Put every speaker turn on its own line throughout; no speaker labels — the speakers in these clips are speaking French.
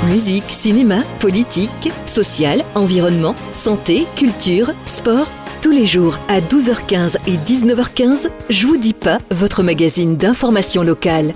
Musique, cinéma, politique, social, environnement, santé, culture, sport. Tous les jours à 12h15 et 19h15, Je vous dis pas, votre magazine d'information locale.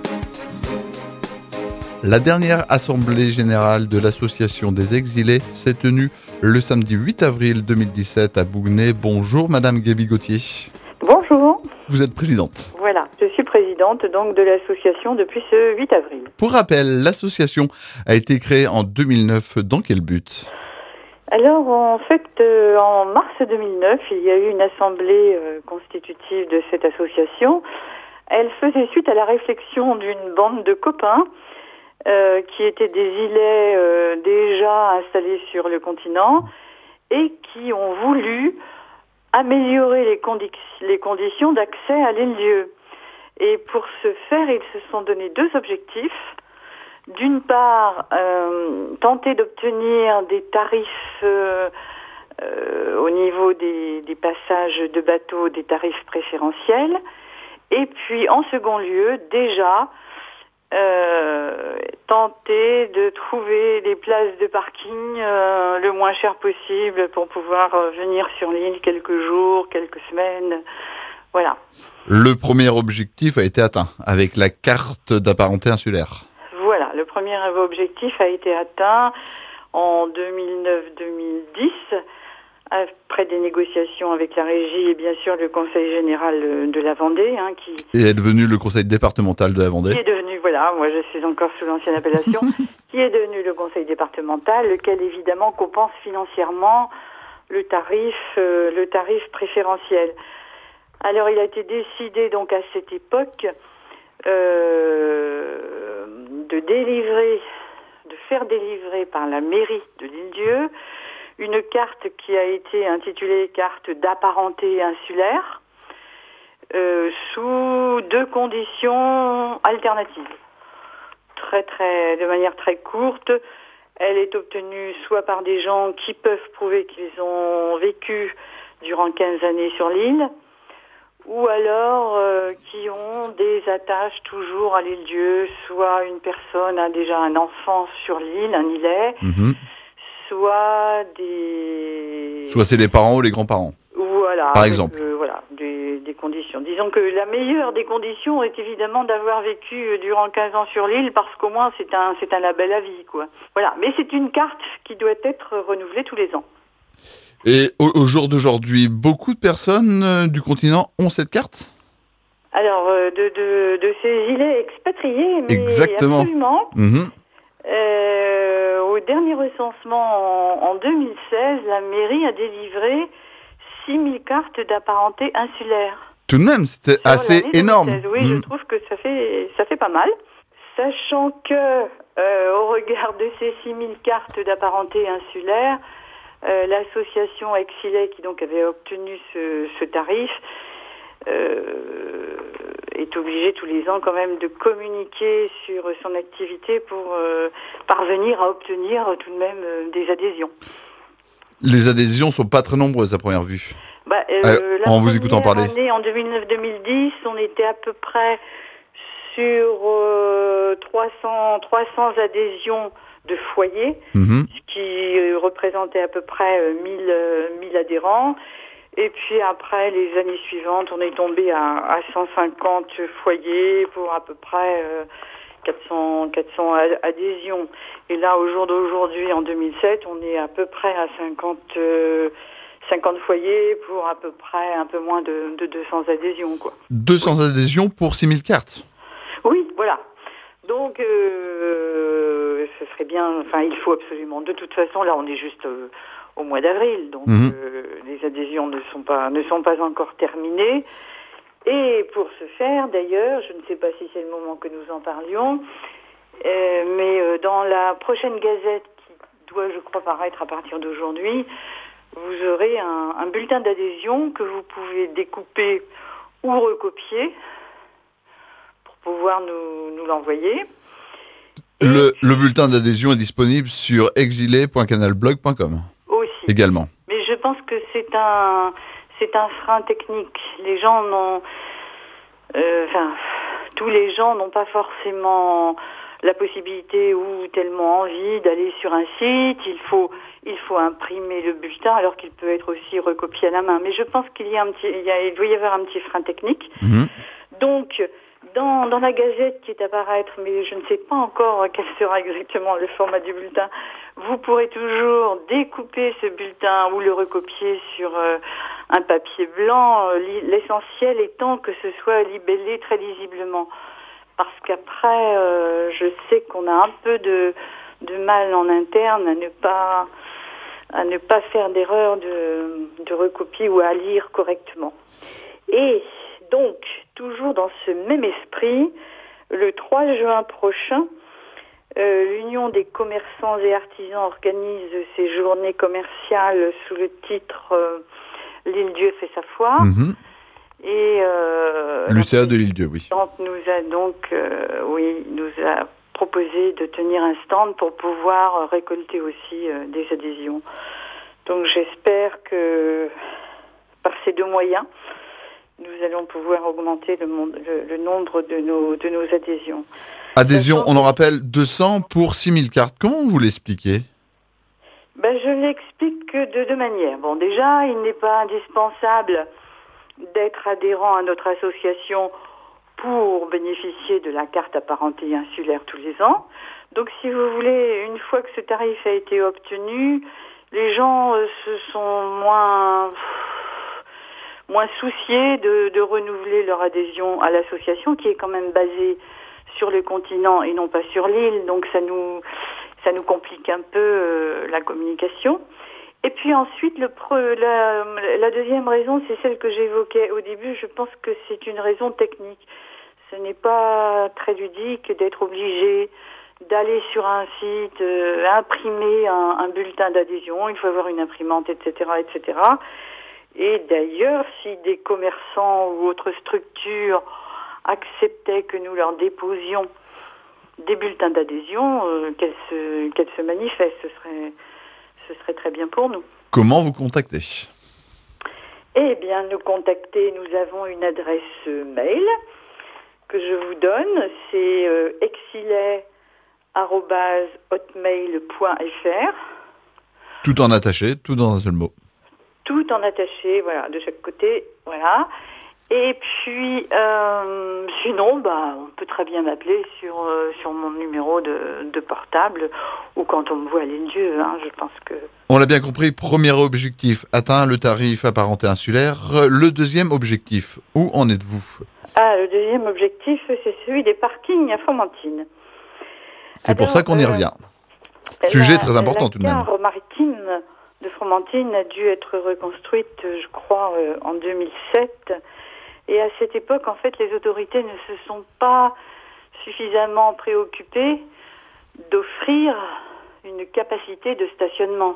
La dernière assemblée générale de l'Association des exilés s'est tenue le samedi 8 avril 2017 à Bougnay. Bonjour Madame Gaby Gauthier.
Bonjour.
Vous êtes présidente.
Voilà, je suis présidente donc de l'association depuis ce 8 avril.
Pour rappel, l'association a été créée en 2009. Dans quel but ?
Alors en fait, en mars 2009, il y a eu une assemblée constitutive de cette association. Elle faisait suite à la réflexion d'une bande de copains qui étaient des îlets déjà installés sur le continent et qui ont voulu améliorer les conditions d'accès à l'île-Dieu. Et pour ce faire, ils se sont donné deux objectifs. D'une part, tenter d'obtenir des tarifs au niveau des passages de bateaux, des tarifs préférentiels. Et puis, en second lieu, déjà, tenter de trouver des places de parking le moins cher possible pour pouvoir venir sur l'île quelques jours, quelques semaines. Voilà.
Le premier objectif a été atteint avec la carte d'apparenté insulaire.
Voilà, le premier objectif a été atteint en 2009-2010 après des négociations avec la régie et bien sûr le Conseil général de la Vendée. Qui
est devenu le Conseil départemental de la Vendée.
Qui est devenu, voilà, moi je suis encore sous l'ancienne appellation, qui est devenu le Conseil départemental, lequel évidemment compense financièrement le tarif préférentiel. Alors il a été décidé donc à cette époque de faire délivrer par la mairie de l'Île-Dieu une carte qui a été intitulée carte d'apparenté insulaire sous deux conditions alternatives. De manière très courte, elle est obtenue soit par des gens qui peuvent prouver qu'ils ont vécu durant 15 années sur l'île, ou alors qui ont des attaches toujours à l'île-Dieu, soit une personne a déjà un enfant sur l'île, un îlet, soit
c'est les parents ou les grands-parents.
Voilà.
Par exemple.
Des conditions. Disons que la meilleure des conditions est évidemment d'avoir vécu durant 15 ans sur l'île, parce qu'au moins c'est un label à vie, quoi. Voilà. Mais c'est une carte qui doit être renouvelée tous les ans.
Et au jour d'aujourd'hui, beaucoup de personnes du continent ont cette carte ?
Alors, de ces îlets expatriés, mais
exactement.
Absolument. Au dernier recensement en 2016, la mairie a délivré 6000 cartes d'apparenté insulaire.
Tout de même, c'était assez énorme.
2016. Oui, je trouve que ça fait pas mal. Sachant que, au regard de ces 6000 cartes d'apparenté insulaire, l'association Exilet, qui donc avait obtenu ce tarif, est obligée tous les ans quand même de communiquer sur son activité pour parvenir à obtenir tout de même des adhésions.
Les adhésions sont pas très nombreuses à première vue. En vous écoutant parler.
Année, en 2009-2010, on était à peu près sur 300 adhésions de foyers, ce qui représentait à peu près 1000 adhérents. Et puis après, les années suivantes, on est tombé à 150 foyers pour à peu près 400 adhésions. Et là, au jour d'aujourd'hui, en 2007, on est à peu près à 50 foyers pour à peu près un peu moins de 200 adhésions, quoi.
200 adhésions pour 6000 cartes ?
Oui, voilà. Donc, ce serait bien, il faut absolument. De toute façon, là, on est juste au mois d'avril, donc les adhésions ne sont pas encore terminées. Et pour ce faire, d'ailleurs, je ne sais pas si c'est le moment que nous en parlions, mais dans la prochaine gazette qui doit, je crois, paraître à partir d'aujourd'hui, vous aurez un bulletin d'adhésion que vous pouvez découper ou recopier pour pouvoir nous l'envoyer.
Le bulletin d'adhésion est disponible sur exilé.canalblog.com.
Aussi.
Également.
Mais je pense que c'est un frein technique. Les gens tous les gens n'ont pas forcément la possibilité ou tellement envie d'aller sur un site, il faut imprimer le bulletin alors qu'il peut être aussi recopié à la main. Mais je pense qu'il doit y avoir un petit frein technique.
Mhm.
Donc, dans la gazette qui est à paraître, mais je ne sais pas encore quel sera exactement le format du bulletin, vous pourrez toujours découper ce bulletin ou le recopier sur un papier blanc, l'essentiel étant que ce soit libellé très lisiblement. Parce qu'après, je sais qu'on a un peu de mal en interne à ne pas faire d'erreur de recopie ou à lire correctement. Et donc, toujours dans ce même esprit, le 3 juin prochain, l'Union des commerçants et artisans organise ses journées commerciales sous le titre L'Île-Dieu fait sa foire.
Mhm.
Et
L'UCA de l'Île-Dieu, oui.
Nous a proposé de tenir un stand pour pouvoir récolter aussi des adhésions. Donc j'espère que par ces deux moyens, nous allons pouvoir augmenter le nombre de nos adhésions.
Adhésion, on en rappelle, 200 pour 6000 cartes. Comment vous l'expliquez ?
Je l'explique de deux manières. Bon, déjà, il n'est pas indispensable d'être adhérent à notre association pour bénéficier de la carte apparentée insulaire tous les ans. Donc, si vous voulez, une fois que ce tarif a été obtenu, les gens se sont moins souciés de renouveler leur adhésion à l'association, qui est quand même basée sur le continent et non pas sur l'île. Donc, ça nous complique un peu la communication. Et puis ensuite, la deuxième raison, c'est celle que j'évoquais au début. Je pense que c'est une raison technique. Ce n'est pas très ludique d'être obligé d'aller sur un site, imprimer un bulletin d'adhésion. Il faut avoir une imprimante, etc., etc. Et d'ailleurs, si des commerçants ou autres structures acceptaient que nous leur déposions des bulletins d'adhésion, qu'elles se manifestent, ce serait très bien pour nous.
Comment vous contacter ?
Eh bien, nous contacter, nous avons une adresse mail que je vous donne, c'est exilet@hotmail.fr.
Tout en attaché, tout dans un seul mot.
Tout en attaché, voilà, de chaque côté, voilà. Et puis, sinon, on peut très bien m'appeler sur mon numéro de portable ou quand on me voit à l'Île-Dieu, je pense que...
On l'a bien compris, premier objectif, atteint le tarif apparenté insulaire. Le deuxième objectif, où en êtes-vous ?
Le deuxième objectif, c'est celui des parkings à Fromentine.
C'est pour ça qu'on y revient. Sujet très important tout de même.
La gare maritime de Fromentine a dû être reconstruite, je crois, en 2007. Et à cette époque, en fait, les autorités ne se sont pas suffisamment préoccupées d'offrir une capacité de stationnement.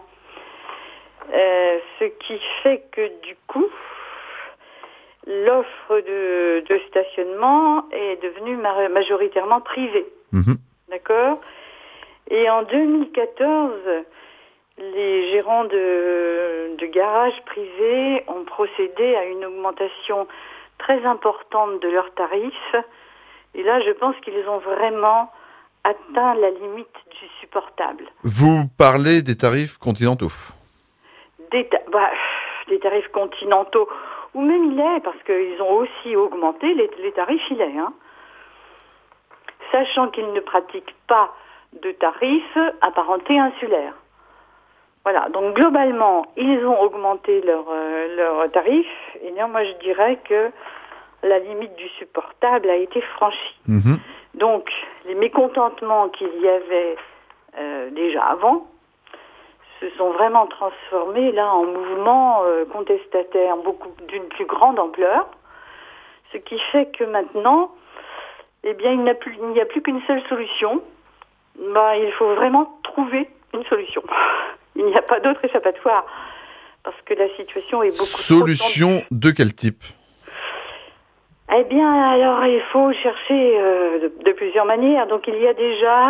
Ce qui fait que, du coup, l'offre de stationnement est devenue majoritairement privée.
Mhm.
D'accord ? Et en 2014, les gérants de garages privés ont procédé à une augmentation très importante de leurs tarifs. Et là, je pense qu'ils ont vraiment atteint la limite du supportable.
Vous parlez des tarifs continentaux.
Des tarifs continentaux, ou même il est, parce qu'ils ont aussi augmenté les tarifs, il est. Sachant qu'ils ne pratiquent pas de tarifs apparentés insulaires. Voilà, donc globalement, ils ont augmenté leurs tarifs, et là, moi je dirais que la limite du supportable a été franchie.
Mmh.
Donc, les mécontentements qu'il y avait déjà avant se sont vraiment transformés là en mouvements contestataires d'une plus grande ampleur, ce qui fait que maintenant, il n'y a plus qu'une seule solution. Il faut vraiment trouver une solution. Il n'y a pas d'autre échappatoire, parce que la situation est beaucoup
Solution
trop tendue.
De quel type ?
Eh bien, alors, il faut chercher de plusieurs manières. Donc, il y a déjà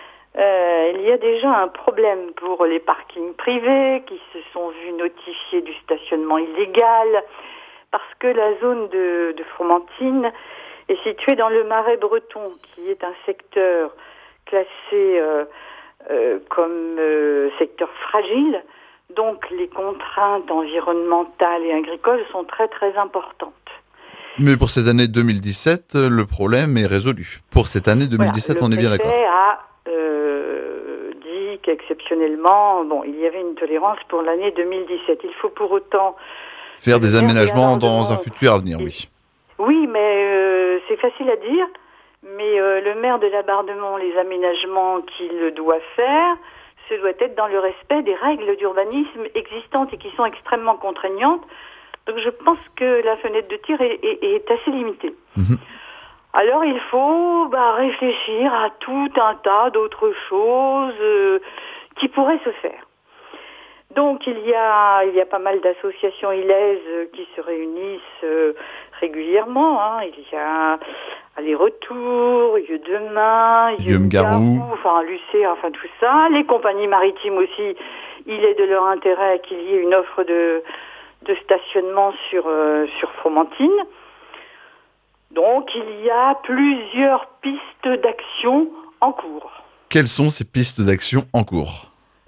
un problème pour les parkings privés qui se sont vus notifier du stationnement illégal, parce que la zone de Fromentine est située dans le Marais breton, qui est un secteur classé comme secteur fragile. Donc les contraintes environnementales et agricoles sont très très importantes.
Mais pour cette année 2017, le problème est résolu. Pour cette année 2017, on est bien d'accord.
Le préfet a dit qu'exceptionnellement, il y avait une tolérance pour l'année 2017. Il faut pour autant
faire des aménagements dans un futur avenir, oui.
Oui, mais c'est facile à dire. Mais le maire de Labardemont, les aménagements qu'il doit faire, ce doit être dans le respect des règles d'urbanisme existantes et qui sont extrêmement contraignantes. Donc je pense que la fenêtre de tir est assez limitée. Mmh. Alors il faut réfléchir à tout un tas d'autres choses qui pourraient se faire. Donc il y a pas mal d'associations ilaises qui se réunissent régulièrement. Il y a Aller-Retour, Yeux Demain,
Yeux-Garou,
Lucé, tout ça. Les compagnies maritimes aussi, il est de leur intérêt qu'il y ait une offre de stationnement sur Fromentine. Donc il y a plusieurs pistes d'action en cours.
Quelles sont ces pistes d'action en cours ?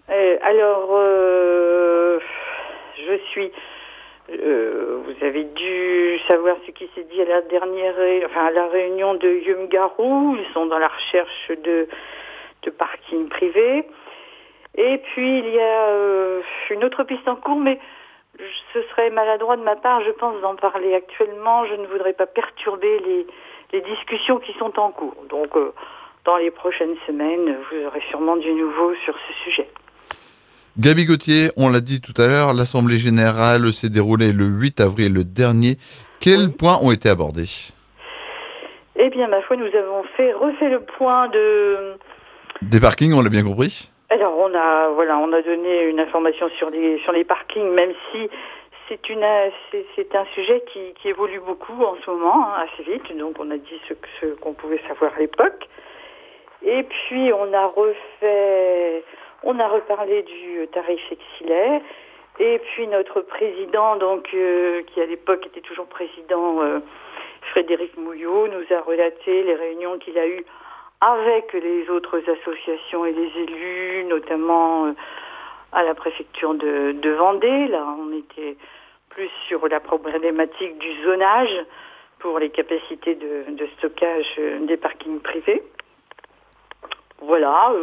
Vous avez dû savoir ce qui s'est dit à la à la réunion de Yeux-Garou. Ils sont dans la recherche de parking privé. Et puis il y a une autre piste en cours, mais ce serait maladroit de ma part, je pense, d'en parler actuellement. Je ne voudrais pas perturber les discussions qui sont en cours. Donc, dans les prochaines semaines, vous aurez sûrement du nouveau sur ce sujet.
Gaby Gauthier, on l'a dit tout à l'heure, l'Assemblée Générale s'est déroulée le 8 avril dernier. Quels points ont été abordés ?
Eh bien, ma foi, nous avons refait le point
des parkings, on l'a bien compris ?
Alors, on a donné une information sur les parkings, même si c'est un sujet qui évolue beaucoup en ce moment, assez vite. Donc, on a dit ce qu'on pouvait savoir à l'époque. Et puis, on a reparlé du tarif exilaire. Et puis, notre président, qui à l'époque était toujours président, Frédéric Mouillot, nous a relaté les réunions qu'il a eues avec les autres associations et les élus, notamment à la préfecture de Vendée. Là, on était plus sur la problématique du zonage pour les capacités de stockage des parkings privés. Voilà.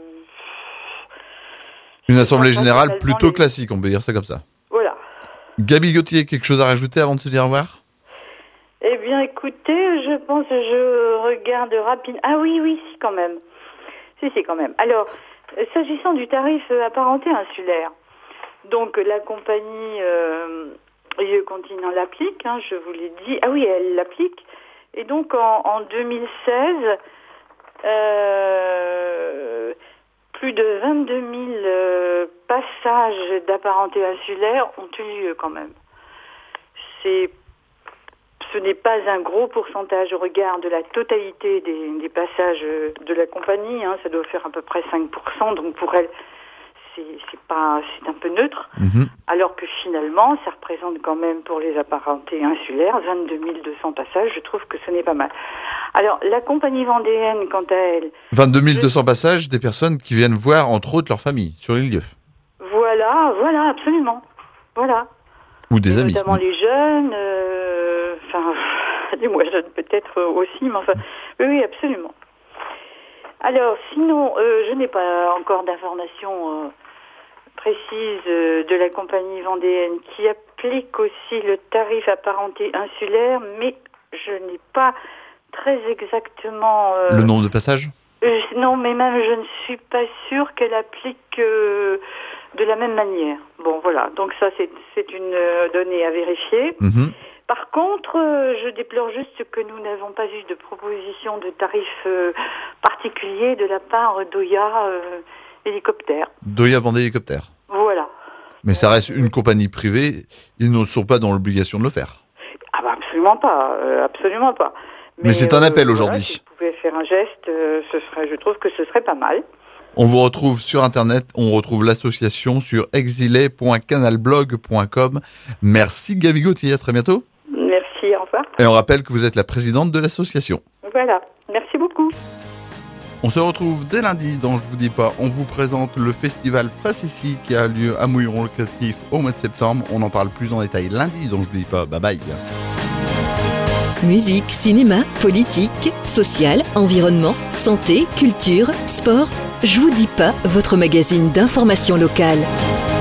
Une assemblée générale plutôt classique, on peut dire ça comme ça.
Voilà.
Gaby Gauthier, quelque chose à rajouter avant de se dire au revoir ?
Eh bien, écoutez, je pense que je regarde rapidement. Ah oui, si, quand même. Si, quand même. Alors, s'agissant du tarif apparenté insulaire, donc la compagnie Yeux Continent l'applique, je vous l'ai dit. Ah oui, elle l'applique. Et donc, en 2016, plus de 22 000 passages d'apparenté insulaire ont eu lieu quand même. Ce n'est pas un gros pourcentage au regard de la totalité des passages de la compagnie. Ça doit faire à peu près 5%. Donc pour elle, c'est un peu neutre. Mmh. Alors que finalement, ça représente quand même pour les apparentés insulaires 22 200 passages. Je trouve que ce n'est pas mal. Alors la compagnie vendéenne, quant à elle...
22 200 passages des personnes qui viennent voir, entre autres, leur famille sur les lieux.
Voilà, absolument. Voilà.
Ou des amis.
Notamment les jeunes, les moins jeunes peut-être aussi, mais enfin, oui, absolument. Alors, sinon, je n'ai pas encore d'informations précises de la compagnie vendéenne qui applique aussi le tarif apparenté insulaire, mais je n'ai pas très exactement...
le nombre de passages ?
Non, mais même je ne suis pas sûre qu'elle applique de la même manière. Bon, voilà. Donc ça, c'est une donnée à vérifier. Mmh. Par contre, je déplore juste que nous n'avons pas eu de proposition de tarif particulier de la part d'Oya Hélicoptère.
d'Oya Vendée Hélicoptère.
Voilà.
Mais ça reste une compagnie privée. Ils ne sont pas dans l'obligation de le faire.
Ah bah absolument pas. Absolument pas.
Mais c'est un appel aujourd'hui.
Si vous pouvez faire un geste, je trouve que ce serait pas mal.
On vous retrouve sur Internet, on retrouve l'association sur exilé.canalblog.com. Merci Gaby Gauthier, à très bientôt.
Merci, au revoir.
Et on rappelle que vous êtes la présidente de l'association.
Voilà, merci beaucoup.
On se retrouve dès lundi dans Je vous dis pas. On vous présente le festival Facessi qui a lieu à Mouilleron-le-Créatif au mois de septembre. On en parle plus en détail lundi dans Je vous dis pas. Bye bye.
Musique, cinéma, politique, social, environnement, santé, culture, sport. Je vous dis pas, votre magazine d'information locale.